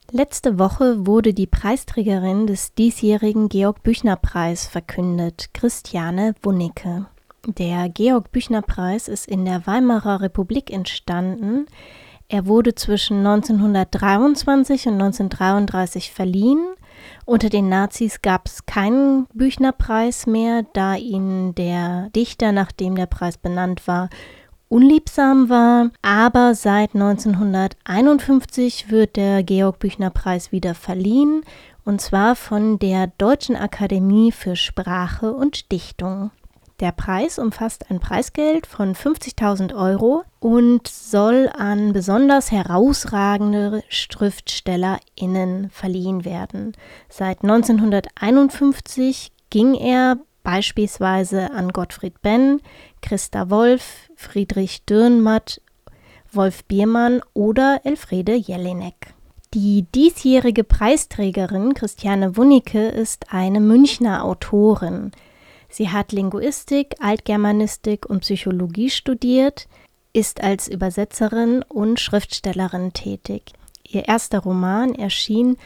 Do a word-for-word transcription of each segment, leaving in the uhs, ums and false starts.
Letzte Woche wurde die Preisträgerin des diesjährigen Georg-Büchner-Preis verkündet, Christiane Wunnecke. Der Georg-Büchner-Preis ist in der Weimarer Republik entstanden. Er wurde zwischen neunzehnhundertdreiundzwanzig und neunzehnhundertdreiunddreißig verliehen. Unter den Nazis gab es keinen Büchner-Preis mehr, da ihnen der Dichter, nach dem der Preis benannt war, unliebsam war. Aber seit neunzehnhunderteinundfünfzig wird der Georg-Büchner-Preis wieder verliehen, und zwar von der Deutschen Akademie für Sprache und Dichtung. Der Preis umfasst ein Preisgeld von fünfzigtausend Euro und soll an besonders herausragende SchriftstellerInnen verliehen werden. Seit neunzehnhunderteinundfünfzig ging er beispielsweise an Gottfried Benn, Christa Wolf, Friedrich Dürrenmatt, Wolf Biermann oder Elfriede Jelinek. Die diesjährige Preisträgerin Christiane Wunnecke ist eine Münchner Autorin. Sie hat Linguistik, Altgermanistik und Psychologie studiert, ist als Übersetzerin und Schriftstellerin tätig. Ihr erster Roman erschien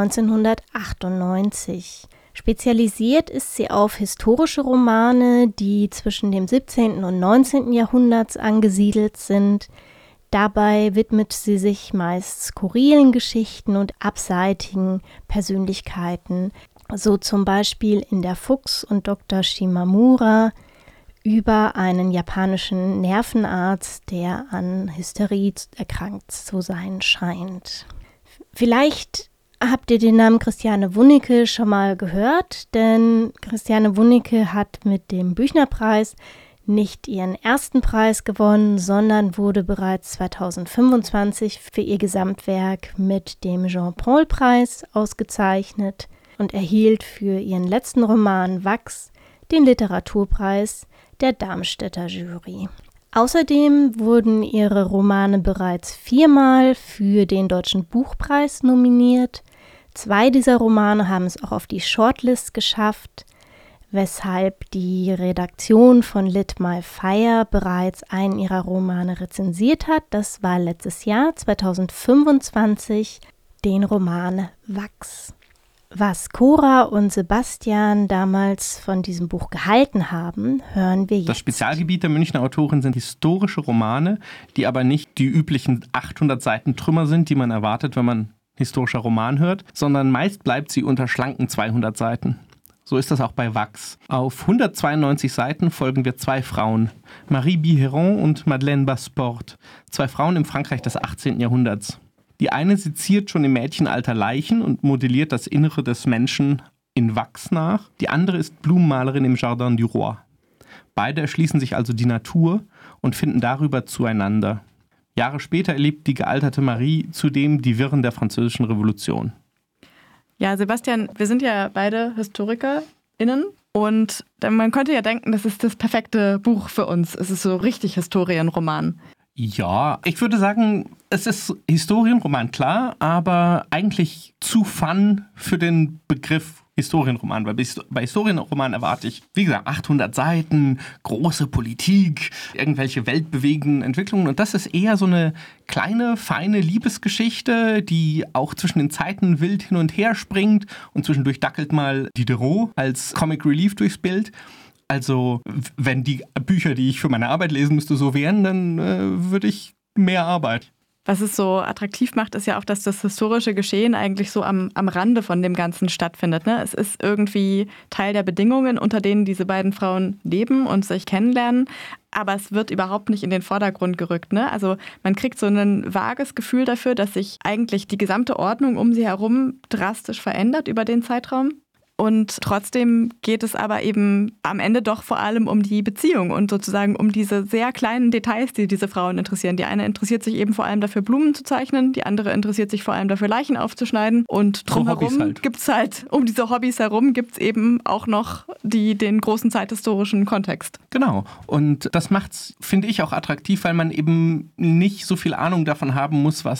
neunzehnhundertachtundneunzig. Spezialisiert ist sie auf historische Romane, die zwischen dem siebzehnten und neunzehnten Jahrhunderts angesiedelt sind. Dabei widmet sie sich meist skurrilen Geschichten und abseitigen Persönlichkeiten, so zum Beispiel in Der Fuchs und Doktor Shimamura über einen japanischen Nervenarzt, der an Hysterie erkrankt zu sein scheint. Vielleicht habt ihr den Namen Christiane Wunnecke schon mal gehört, denn Christiane Wunnecke hat mit dem Büchnerpreis nicht ihren ersten Preis gewonnen, sondern wurde bereits zweitausendfünfundzwanzig für ihr Gesamtwerk mit dem Jean-Paul-Preis ausgezeichnet und erhielt für ihren letzten Roman Wachs den Literaturpreis der Darmstädter Jury. Außerdem wurden ihre Romane bereits viermal für den Deutschen Buchpreis nominiert. Zwei dieser Romane haben es auch auf die Shortlist geschafft, weshalb die Redaktion von Lit My Fire bereits einen ihrer Romane rezensiert hat. Das war letztes Jahr, zweitausendfünfundzwanzig, den Roman Wachs. Was Cora und Sebastian damals von diesem Buch gehalten haben, hören wir jetzt. Das Spezialgebiet der Münchner Autorin sind historische Romane, die aber nicht die üblichen achthundert Seiten Trümmer sind, die man erwartet, wenn man historischer Roman hört, sondern meist bleibt sie unter schlanken zweihundert Seiten. So ist das auch bei Wachs. Auf hundertzweiundneunzig Seiten folgen wir zwei Frauen, Marie Biheron und Madeleine Basport, zwei Frauen im Frankreich des achtzehnten Jahrhunderts. Die eine seziert schon im Mädchenalter Leichen und modelliert das Innere des Menschen in Wachs nach. Die andere ist Blumenmalerin im Jardin du Roi. Beide erschließen sich also die Natur und finden darüber zueinander. Jahre später erlebt die gealterte Marie zudem die Wirren der Französischen Revolution. Ja, Sebastian, wir sind ja beide HistorikerInnen und man könnte ja denken, das ist das perfekte Buch für uns. Es ist so richtig Historienroman. Ja, ich würde sagen, es ist Historienroman, klar, aber eigentlich zu fun für den Begriff Historienroman, weil bei Historienroman erwarte ich, wie gesagt, achthundert Seiten, große Politik, irgendwelche weltbewegenden Entwicklungen, und das ist eher so eine kleine, feine Liebesgeschichte, die auch zwischen den Zeiten wild hin und her springt und zwischendurch dackelt mal Diderot als Comic Relief durchs Bild. Also, wenn die Bücher, die ich für meine Arbeit lesen müsste, so wären, dann äh, würde ich mehr Arbeit. Was es so attraktiv macht, ist ja auch, dass das historische Geschehen eigentlich so am, am Rande von dem Ganzen stattfindet. Ne? Es ist irgendwie Teil der Bedingungen, unter denen diese beiden Frauen leben und sich kennenlernen. Aber es wird überhaupt nicht in den Vordergrund gerückt. Ne? Also man kriegt so ein vages Gefühl dafür, dass sich eigentlich die gesamte Ordnung um sie herum drastisch verändert über den Zeitraum. Und trotzdem geht es aber eben am Ende doch vor allem um die Beziehung und sozusagen um diese sehr kleinen Details, die diese Frauen interessieren. Die eine interessiert sich eben vor allem dafür, Blumen zu zeichnen, die andere interessiert sich vor allem dafür, Leichen aufzuschneiden. Und drumherum so halt. gibt's halt, um diese Hobbys herum gibt es eben auch noch die, den großen zeithistorischen Kontext. Genau. Und das macht's, finde ich, auch attraktiv, weil man eben nicht so viel Ahnung davon haben muss, was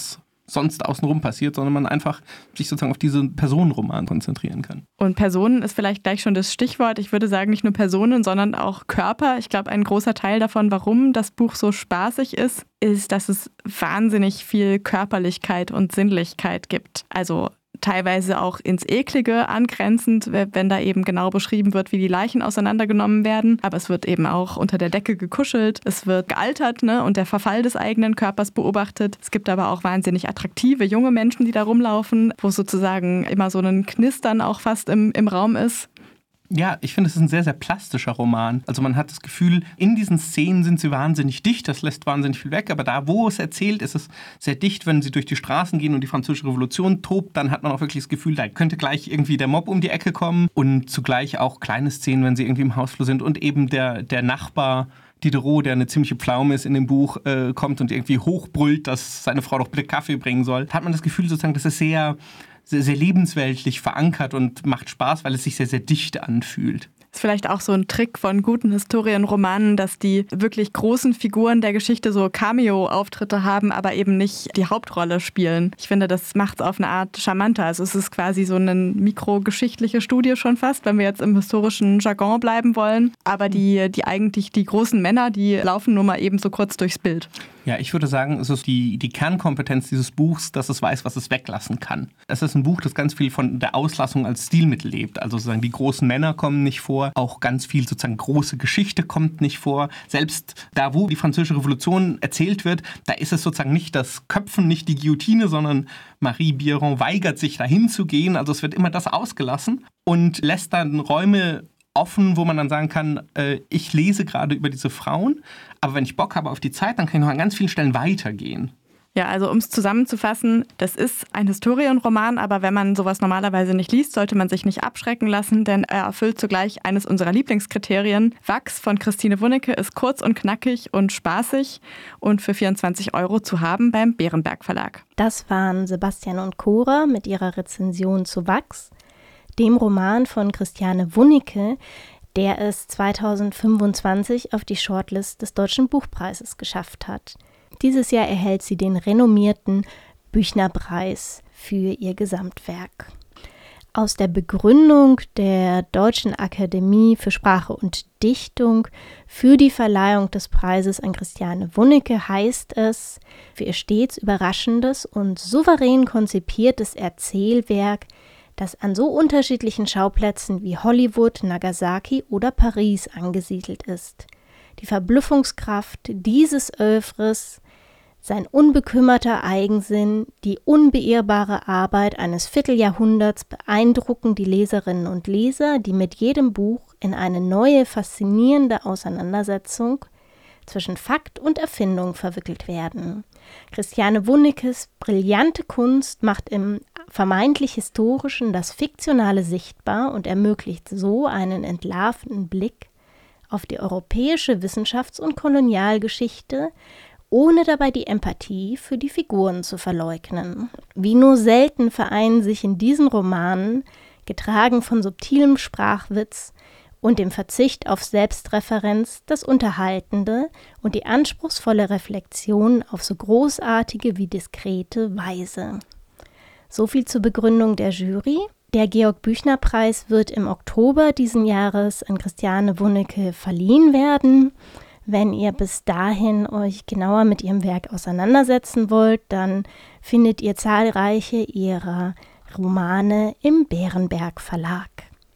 sonst außenrum passiert, sondern man einfach sich sozusagen auf diesen Personenroman konzentrieren kann. Und Personen ist vielleicht gleich schon das Stichwort. Ich würde sagen, nicht nur Personen, sondern auch Körper. Ich glaube, ein großer Teil davon, warum das Buch so spaßig ist, ist, dass es wahnsinnig viel Körperlichkeit und Sinnlichkeit gibt. Also teilweise auch ins Eklige angrenzend, wenn da eben genau beschrieben wird, wie die Leichen auseinandergenommen werden. Aber es wird eben auch unter der Decke gekuschelt, es wird gealtert, ne, und der Verfall des eigenen Körpers beobachtet. Es gibt aber auch wahnsinnig attraktive junge Menschen, die da rumlaufen, wo sozusagen immer so ein Knistern auch fast im, im Raum ist. Ja, ich finde, es ist ein sehr, sehr plastischer Roman. Also man hat das Gefühl, in diesen Szenen sind sie wahnsinnig dicht, das lässt wahnsinnig viel weg, aber da, wo es erzählt, ist es sehr dicht. Wenn sie durch die Straßen gehen und die Französische Revolution tobt, dann hat man auch wirklich das Gefühl, da könnte gleich irgendwie der Mob um die Ecke kommen und zugleich auch kleine Szenen, wenn sie irgendwie im Hausflur sind und eben der, der Nachbar Diderot, der eine ziemliche Pflaume ist in dem Buch, äh, kommt und irgendwie hochbrüllt, dass seine Frau doch bitte Kaffee bringen soll. Da hat man das Gefühl sozusagen, das ist sehr... sehr, sehr lebensweltlich verankert und macht Spaß, weil es sich sehr, sehr dicht anfühlt. Das ist vielleicht auch so ein Trick von guten Historienromanen, dass die wirklich großen Figuren der Geschichte so Cameo-Auftritte haben, aber eben nicht die Hauptrolle spielen. Ich finde, das macht es auf eine Art charmanter. Also es ist quasi so eine mikrogeschichtliche Studie schon fast, wenn wir jetzt im historischen Jargon bleiben wollen. Aber die, die eigentlich die großen Männer, die laufen nur mal eben so kurz durchs Bild. Ja, ich würde sagen, es ist die, die Kernkompetenz dieses Buchs, dass es weiß, was es weglassen kann. Es ist ein Buch, das ganz viel von der Auslassung als Stilmittel lebt. Also sozusagen die großen Männer kommen nicht vor, auch ganz viel sozusagen große Geschichte kommt nicht vor. Selbst da, wo die Französische Revolution erzählt wird, da ist es sozusagen nicht das Köpfen, nicht die Guillotine, sondern Marie Biron weigert sich, dahin zu gehen. Also es wird immer das ausgelassen und lässt dann Räume offen, wo man dann sagen kann, äh, ich lese gerade über diese Frauen, aber wenn ich Bock habe auf die Zeit, dann kann ich noch an ganz vielen Stellen weitergehen. Ja, also um es zusammenzufassen, das ist ein Historienroman, aber wenn man sowas normalerweise nicht liest, sollte man sich nicht abschrecken lassen, denn er erfüllt zugleich eines unserer Lieblingskriterien. Wachs von Christine Wunneke ist kurz und knackig und spaßig und für vierundzwanzig Euro zu haben beim Bärenberg Verlag. Das waren Sebastian und Cora mit ihrer Rezension zu Wachs, dem Roman von Christiane Wunneke, der es zweitausendfünfundzwanzig auf die Shortlist des Deutschen Buchpreises geschafft hat. Dieses Jahr erhält sie den renommierten Büchnerpreis für ihr Gesamtwerk. Aus der Begründung der Deutschen Akademie für Sprache und Dichtung für die Verleihung des Preises an Christiane Wunneke heißt es, für ihr stets überraschendes und souverän konzipiertes Erzählwerk, das an so unterschiedlichen Schauplätzen wie Hollywood, Nagasaki oder Paris angesiedelt ist. Die Verblüffungskraft dieses Œuvres, sein unbekümmerter Eigensinn, die unbeirrbare Arbeit eines Vierteljahrhunderts beeindrucken die Leserinnen und Leser, die mit jedem Buch in eine neue, faszinierende Auseinandersetzung zwischen Fakt und Erfindung verwickelt werden. Christiane Wunnekes brillante Kunst macht im vermeintlich Historischen das Fiktionale sichtbar und ermöglicht so einen entlarvenden Blick auf die europäische Wissenschafts- und Kolonialgeschichte, ohne dabei die Empathie für die Figuren zu verleugnen. Wie nur selten vereinen sich in diesen Romanen, getragen von subtilem Sprachwitz und dem Verzicht auf Selbstreferenz, das Unterhaltende und die anspruchsvolle Reflexion auf so großartige wie diskrete Weise. Soviel zur Begründung der Jury. Der Georg-Büchner-Preis wird im Oktober diesen Jahres an Christiane Wunneke verliehen werden. Wenn ihr bis dahin euch genauer mit ihrem Werk auseinandersetzen wollt, dann findet ihr zahlreiche ihrer Romane im Bärenberg Verlag.